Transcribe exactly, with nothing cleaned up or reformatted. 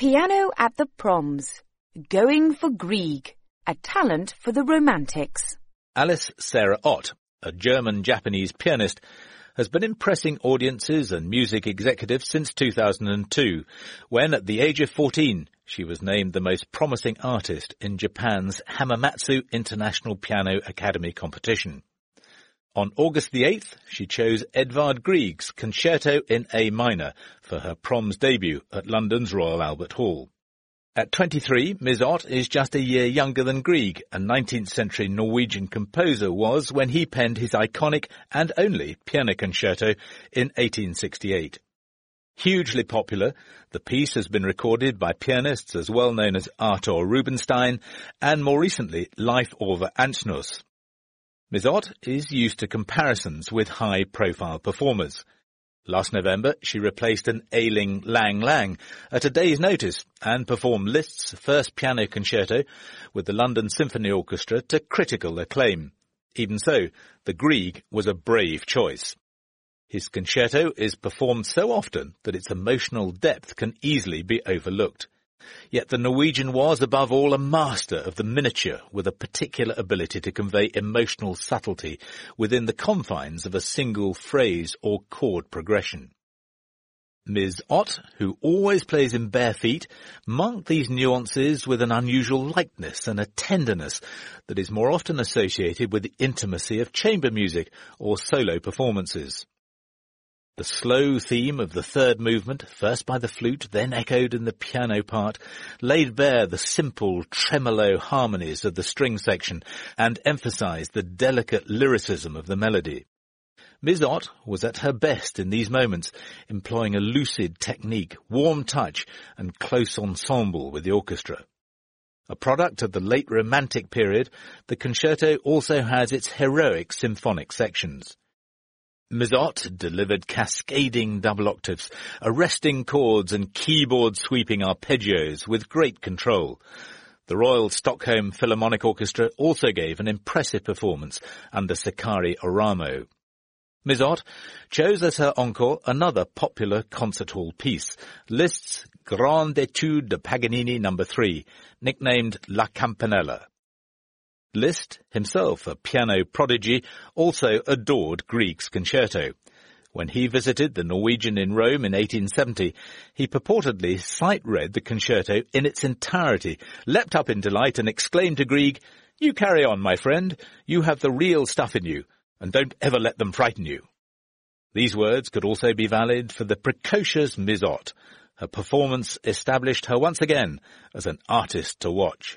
Piano at the Proms. Going for Grieg, a talent for the Romantics. Alice Sarah Ott, a German-Japanese pianist, has been impressing audiences and music executives since two thousand two, when at the age of fourteen she was named the most promising artist in Japan's Hamamatsu International Piano Academy competition. On August the eighth, she chose Edvard Grieg's Concerto in A minor for her Proms debut at London's Royal Albert Hall. At twenty-three, Miz Ott is just a year younger than Grieg, a nineteenth century Norwegian composer was when he penned his iconic and only piano concerto in eighteen sixty-eight. Hugely popular, the piece has been recorded by pianists as well known as Artur Rubinstein and more recently Leif Ove Antsnuss. Miz Ott is used to comparisons with high-profile performers. Last November, she replaced an ailing Lang Lang at a day's notice and performed Liszt's first piano concerto with the London Symphony Orchestra to critical acclaim. Even so, the Grieg was a brave choice. His concerto is performed so often that its emotional depth can easily be overlooked. Yet the Norwegian was, above all, a master of the miniature with a particular ability to convey emotional subtlety within the confines of a single phrase or chord progression. Miz Ott, who always plays in bare feet, marked these nuances with an unusual lightness and a tenderness that is more often associated with the intimacy of chamber music or solo performances. The slow theme of the third movement, first by the flute, then echoed in the piano part, laid bare the simple tremolo harmonies of the string section and emphasized the delicate lyricism of the melody. Miz Ott was at her best in these moments, employing a lucid technique, warm touch, and close ensemble with the orchestra. A product of the late Romantic period, the concerto also has its heroic symphonic sections. Miz Ott delivered cascading double octaves, arresting chords and keyboard-sweeping arpeggios with great control. The Royal Stockholm Philharmonic Orchestra also gave an impressive performance under Sakari Oramo. Miz Ott chose as her encore another popular concert hall piece, Liszt's Grande Etude de Paganini number three, nicknamed La Campanella. Liszt, himself a piano prodigy, also adored Grieg's concerto. When he visited the Norwegian in Rome in eighteen seventy, he purportedly sight-read the concerto in its entirety, leapt up in delight and exclaimed to Grieg, "You carry on, my friend. You have the real stuff in you, and don't ever let them frighten you." These words could also be valid for the precocious Miz Ott. Her performance established her once again as an artist to watch.